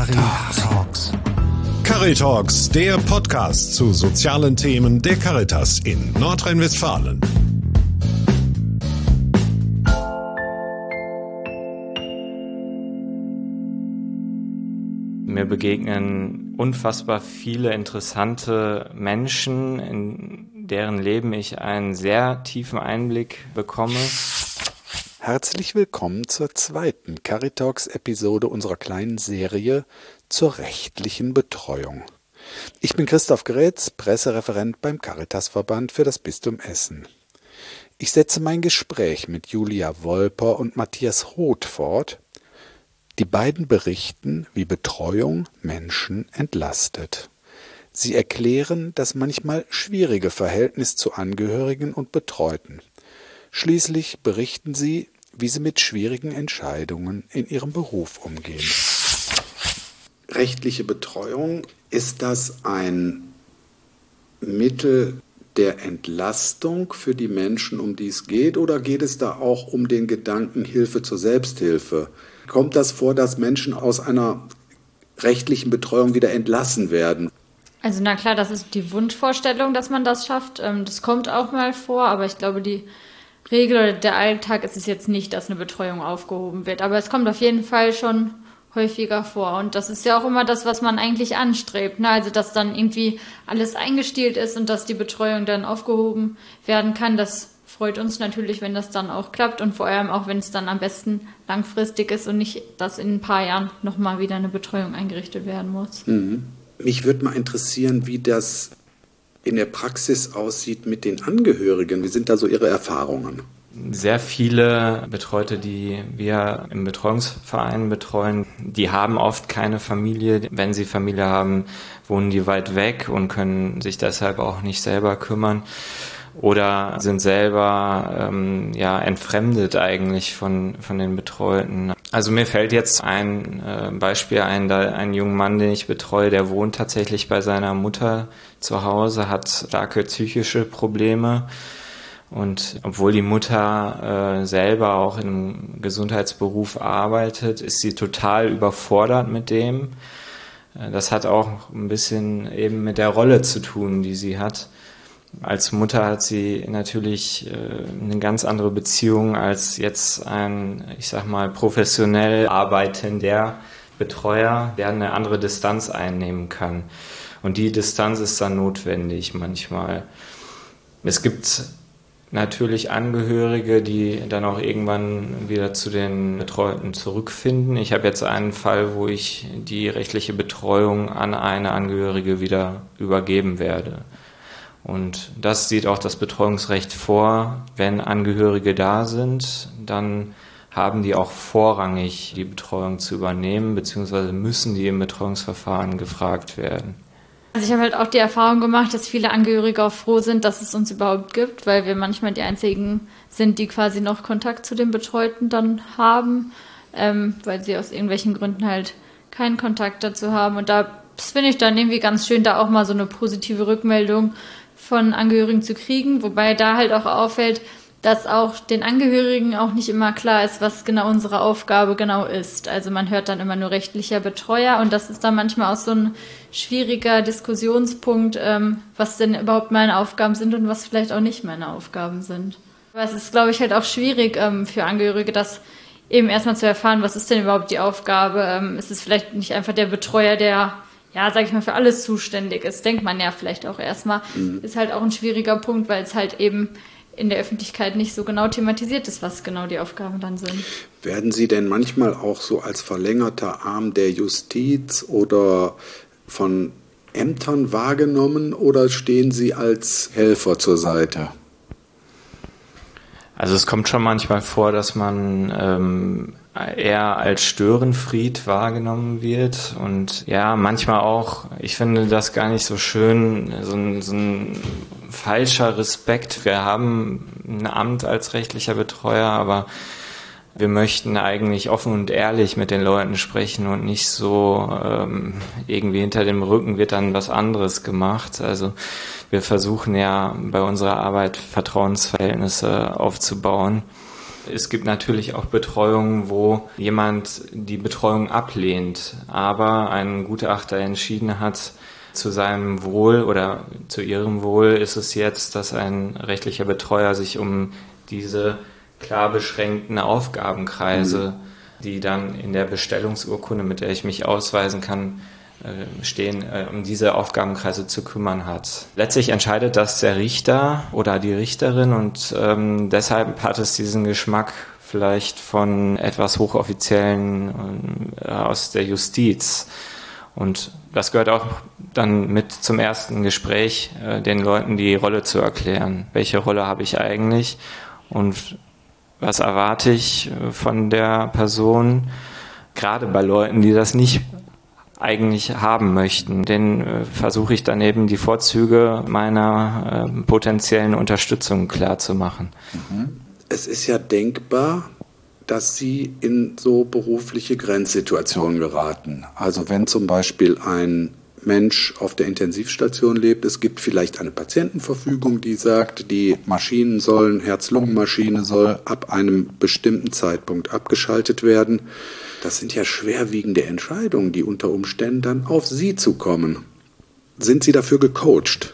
Caritalks. Caritalks, der Podcast zu sozialen Themen der Caritas in Nordrhein-Westfalen. Mir begegnen unfassbar viele interessante Menschen, in deren Leben ich einen sehr tiefen Einblick bekomme. Herzlich willkommen zur zweiten Caritalks-Episode unserer kleinen Serie zur rechtlichen Betreuung. Ich bin Christoph Grätz, Pressereferent beim Caritasverband für das Bistum Essen. Ich setze mein Gespräch mit Julia Wolper und Matthias Roth fort. Die beiden berichten, wie Betreuung Menschen entlastet. Sie erklären das manchmal schwierige Verhältnis zu Angehörigen und Betreuten. Schließlich berichten sie, wie sie mit schwierigen Entscheidungen in ihrem Beruf umgehen. Rechtliche Betreuung, ist das ein Mittel der Entlastung für die Menschen, um die es geht, oder geht es da auch um den Gedanken Hilfe zur Selbsthilfe? Kommt das vor, dass Menschen aus einer rechtlichen Betreuung wieder entlassen werden? Also na klar, das ist die Wunschvorstellung, dass man das schafft. Das kommt auch mal vor, aber ich glaube, die Regel oder der Alltag ist es jetzt nicht, dass eine Betreuung aufgehoben wird. Aber es kommt auf jeden Fall schon häufiger vor. Und das ist ja auch immer das, was man eigentlich anstrebt. Ne? Also dass dann irgendwie alles eingestielt ist und dass die Betreuung dann aufgehoben werden kann. Das freut uns natürlich, wenn das dann auch klappt und vor allem auch, wenn es dann am besten langfristig ist und nicht, dass in ein paar Jahren nochmal wieder eine Betreuung eingerichtet werden muss. Mich würde mal interessieren, wie das in der Praxis aussieht mit den Angehörigen. Wie sind da so Ihre Erfahrungen? Sehr viele Betreute, die wir im Betreuungsverein betreuen, die haben oft keine Familie. Wenn sie Familie haben, wohnen die weit weg und können sich deshalb auch nicht selber kümmern oder sind selber entfremdet eigentlich von den Betreuten. Also mir fällt jetzt ein Beispiel ein, da ein junger Mann, den ich betreue, der wohnt tatsächlich bei seiner Mutter zu Hause, hat starke psychische Probleme. Und obwohl die Mutter selber auch in einem Gesundheitsberuf arbeitet, ist sie total überfordert mit dem. Das hat auch ein bisschen eben mit der Rolle zu tun, die sie hat. Als Mutter hat sie natürlich eine ganz andere Beziehung als jetzt ein, ich sag mal, professionell arbeitender Betreuer, der eine andere Distanz einnehmen kann. Und die Distanz ist dann notwendig manchmal. Es gibt natürlich Angehörige, die dann auch irgendwann wieder zu den Betreuten zurückfinden. Ich habe jetzt einen Fall, wo ich die rechtliche Betreuung an eine Angehörige wieder übergeben werde. Und das sieht auch das Betreuungsrecht vor. Wenn Angehörige da sind, dann haben die auch vorrangig die Betreuung zu übernehmen, beziehungsweise müssen die im Betreuungsverfahren gefragt werden. Also ich habe halt auch die Erfahrung gemacht, dass viele Angehörige auch froh sind, dass es uns überhaupt gibt, weil wir manchmal die einzigen sind, die quasi noch Kontakt zu den Betreuten dann haben, weil sie aus irgendwelchen Gründen halt keinen Kontakt dazu haben. Und das finde ich dann irgendwie ganz schön, da auch mal so eine positive Rückmeldung von Angehörigen zu kriegen, wobei da halt auch auffällt, dass auch den Angehörigen auch nicht immer klar ist, was genau unsere Aufgabe genau ist. Also man hört dann immer nur rechtlicher Betreuer und das ist dann manchmal auch so ein schwieriger Diskussionspunkt, was denn überhaupt meine Aufgaben sind und was vielleicht auch nicht meine Aufgaben sind. Aber es ist, glaube ich, halt auch schwierig für Angehörige, das eben erstmal zu erfahren, was ist denn überhaupt die Aufgabe? Ist es vielleicht nicht einfach der Betreuer, der sag ich mal, für alles zuständig ist, denkt man ja vielleicht auch erstmal, ist halt auch ein schwieriger Punkt, weil es halt eben in der Öffentlichkeit nicht so genau thematisiert ist, was genau die Aufgaben dann sind. Werden Sie denn manchmal auch so als verlängerter Arm der Justiz oder von Ämtern wahrgenommen oder stehen Sie als Helfer zur Seite? Also es kommt schon manchmal vor, dass man eher als Störenfried wahrgenommen wird und ja, manchmal auch, ich finde das gar nicht so schön, so ein falscher Respekt. Wir haben ein Amt als rechtlicher Betreuer, aber wir möchten eigentlich offen und ehrlich mit den Leuten sprechen und nicht so irgendwie hinter dem Rücken wird dann was anderes gemacht. Also wir versuchen ja bei unserer Arbeit Vertrauensverhältnisse aufzubauen. Es gibt natürlich auch Betreuungen, wo jemand die Betreuung ablehnt, aber ein Gutachter entschieden hat, zu seinem Wohl oder zu ihrem Wohl ist es jetzt, dass ein rechtlicher Betreuer sich um diese klar beschränkten Aufgabenkreise, die dann in der Bestellungsurkunde, mit der ich mich ausweisen kann, stehen, um diese Aufgabenkreise zu kümmern hat. Letztlich entscheidet das der Richter oder die Richterin und deshalb hat es diesen Geschmack vielleicht von etwas Hochoffiziellen aus der Justiz. Und das gehört auch dann mit zum ersten Gespräch, den Leuten die Rolle zu erklären. Welche Rolle habe ich eigentlich und was erwarte ich von der Person? Gerade bei Leuten, die das nicht eigentlich haben möchten, denen versuche ich dann eben die Vorzüge meiner potenziellen Unterstützung klarzumachen. Es ist ja denkbar, dass Sie in so berufliche Grenzsituationen geraten. Also wenn zum Beispiel ein Mensch auf der Intensivstation lebt, es gibt vielleicht eine Patientenverfügung, die sagt, die Maschinen sollen, Herz-Lungen-Maschine soll ab einem bestimmten Zeitpunkt abgeschaltet werden. Das sind ja schwerwiegende Entscheidungen, die unter Umständen dann auf Sie zukommen. Sind Sie dafür gecoacht?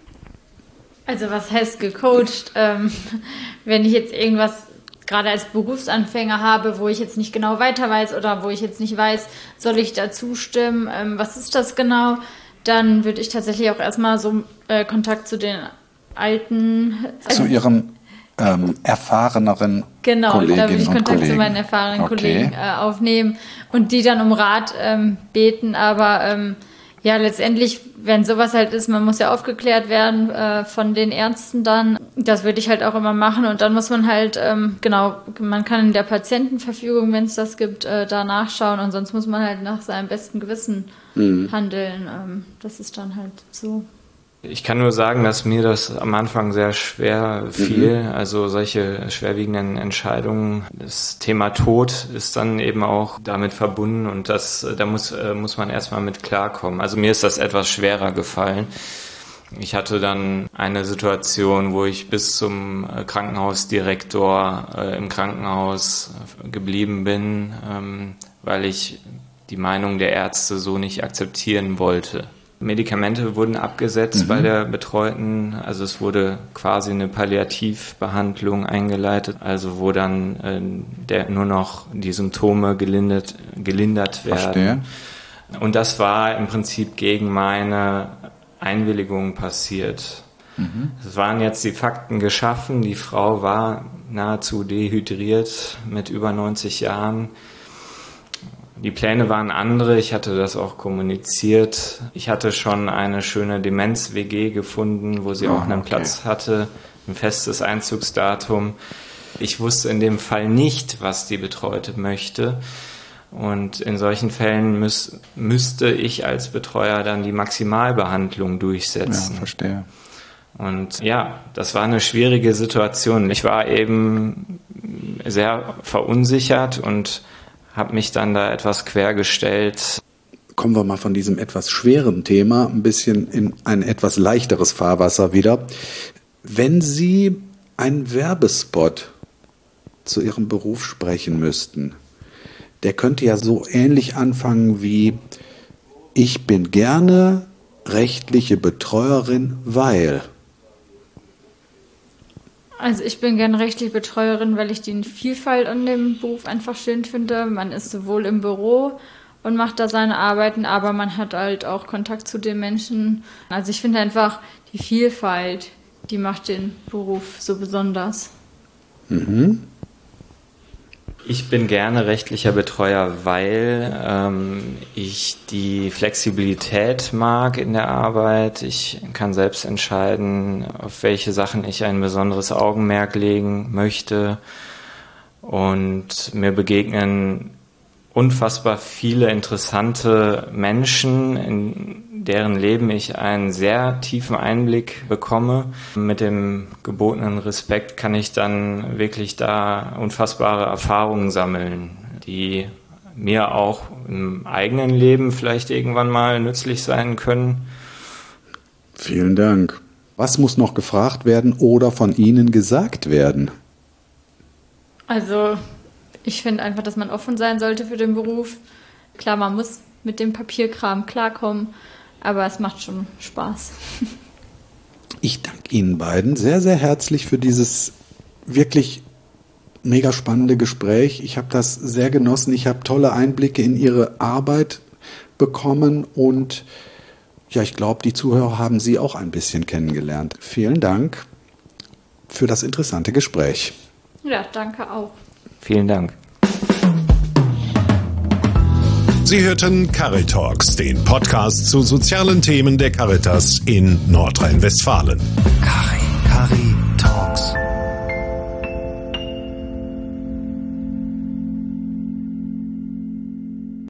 Also was heißt gecoacht? Wenn ich jetzt irgendwas gerade als Berufsanfänger habe, wo ich jetzt nicht genau weiter weiß oder wo ich jetzt nicht weiß, soll ich da zustimmen, was ist das genau, dann würde ich tatsächlich auch erstmal so Kontakt zu den alten... Zu Ihren erfahreneren Kolleginnen und Kollegen. Genau, da würde ich Kontakt zu meinen erfahrenen Kollegen aufnehmen und die dann um Rat beten, aber ja, letztendlich, wenn sowas halt ist, man muss ja aufgeklärt werden von den Ärzten dann. Das würde ich halt auch immer machen und dann muss man halt, man kann in der Patientenverfügung, wenn es das gibt, da nachschauen und sonst muss man halt nach seinem besten Gewissen handeln. Das ist dann halt so. Ich kann nur sagen, dass mir das am Anfang sehr schwer fiel. Also solche schwerwiegenden Entscheidungen. Das Thema Tod ist dann eben auch damit verbunden und da muss man erstmal mit klarkommen. Also mir ist das etwas schwerer gefallen. Ich hatte dann eine Situation, wo ich bis zum Krankenhausdirektor im Krankenhaus geblieben bin, weil ich die Meinung der Ärzte so nicht akzeptieren wollte. Medikamente wurden abgesetzt bei der Betreuten, also es wurde quasi eine Palliativbehandlung eingeleitet, also wo dann nur noch die Symptome gelindert werden. Verstehe. Und das war im Prinzip gegen meine Einwilligung passiert. Es waren jetzt die Fakten geschaffen, die Frau war nahezu dehydriert mit über 90 Jahren. Die Pläne waren andere, ich hatte das auch kommuniziert. Ich hatte schon eine schöne Demenz-WG gefunden, wo sie auch einen Platz hatte, ein festes Einzugsdatum. Ich wusste in dem Fall nicht, was die Betreute möchte. Und in solchen Fällen müsste ich als Betreuer dann die Maximalbehandlung durchsetzen. Ja, verstehe. Und ja, das war eine schwierige Situation. Ich war eben sehr verunsichert und habe mich dann da etwas quergestellt. Kommen wir mal von diesem etwas schweren Thema ein bisschen in ein etwas leichteres Fahrwasser wieder. Wenn Sie einen Werbespot zu Ihrem Beruf sprechen müssten, der könnte ja so ähnlich anfangen wie: Ich bin gerne rechtliche Betreuerin, weil... Also ich bin gerne rechtliche Betreuerin, weil ich die Vielfalt an dem Beruf einfach schön finde. Man ist sowohl im Büro und macht da seine Arbeiten, aber man hat halt auch Kontakt zu den Menschen. Also ich finde einfach die Vielfalt, die macht den Beruf so besonders. Ich bin gerne rechtlicher Betreuer, weil ich die Flexibilität mag in der Arbeit. Ich kann selbst entscheiden, auf welche Sachen ich ein besonderes Augenmerk legen möchte. Und mir begegnen unfassbar viele interessante Menschen, in deren Leben ich einen sehr tiefen Einblick bekomme. Mit dem gebotenen Respekt kann ich dann wirklich da unfassbare Erfahrungen sammeln, die mir auch im eigenen Leben vielleicht irgendwann mal nützlich sein können. Vielen Dank. Was muss noch gefragt werden oder von Ihnen gesagt werden? Also ich finde einfach, dass man offen sein sollte für den Beruf. Klar, man muss mit dem Papierkram klarkommen, aber es macht schon Spaß. Ich danke Ihnen beiden sehr, sehr herzlich für dieses wirklich mega spannende Gespräch. Ich habe das sehr genossen. Ich habe tolle Einblicke in Ihre Arbeit bekommen und ja, ich glaube, die Zuhörer haben Sie auch ein bisschen kennengelernt. Vielen Dank für das interessante Gespräch. Ja, danke auch. Vielen Dank. Sie hörten Caritalks, den Podcast zu sozialen Themen der Caritas in Nordrhein-Westfalen. Cari.